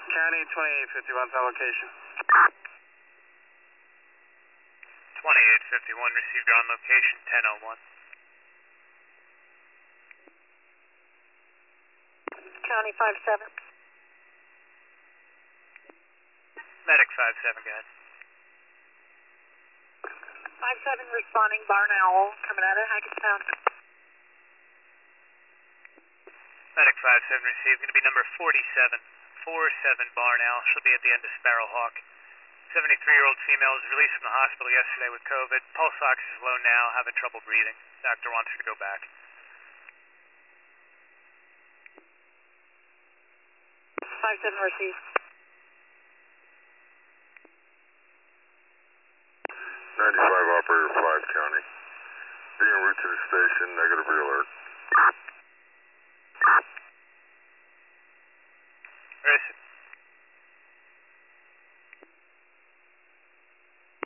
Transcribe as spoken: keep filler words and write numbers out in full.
County twenty-eight fifty-one's on location. twenty-eight fifty-one received, you're on location, ten oh one. County five seven. Medic five seven, go ahead. five seven responding, Barn Owl, coming out of Hackettstown. Medic five seven received, going to be number forty-seven. forty-seven Barn Owl, she'll be at the end of Sparrowhawk. seventy-three-year-old female was released from the hospital yesterday with COVID. Pulse ox is low now, having trouble breathing. Doctor wants her to go back. five seven received. ninety-five operator five County. Being en route to the station, negative re-alert. Where is it?